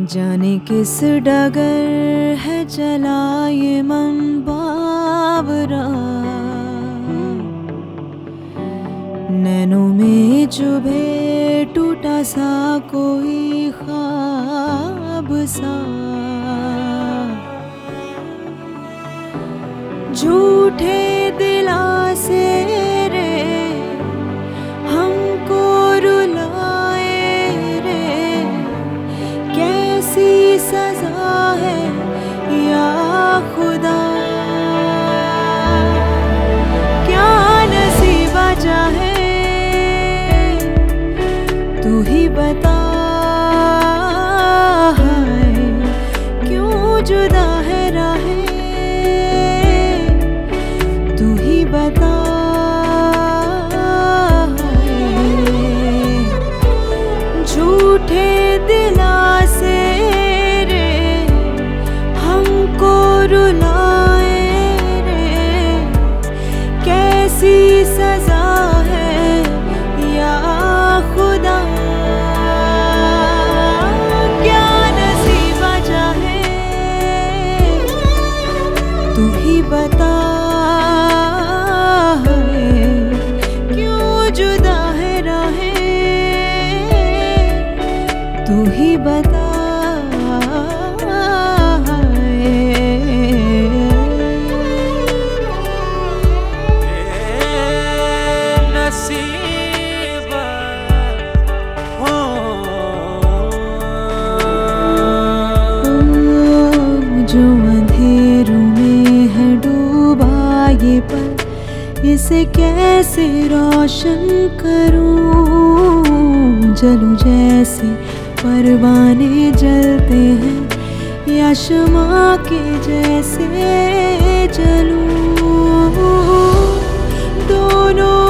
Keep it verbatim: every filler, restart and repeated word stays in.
जाने किस डगर है चला ये मन बावरा, नैनों में चुभे टूटा सा कोई ख्वाब सा। झूठे दिलासे रे हमको रुलाए रे, कैसी सजा है या खुदा, क्या नसीबा चाहे तू ही बता, है क्यों जुदा है राहें तू ही बता। झूठे दिलासे रे हमको रुलाए रे, कैसी सजा है या खुदा, क्या नसीबा चाहे तू ही बता, क्यों जुदा है राहें तू ही बता। नसीबा हो जो अंधेरों में है डूबा ये पल, इसे कैसे रोशन करूं, जलूं जैसे परवाने जलते हैं या शमा के जैसे जलूं, दोनों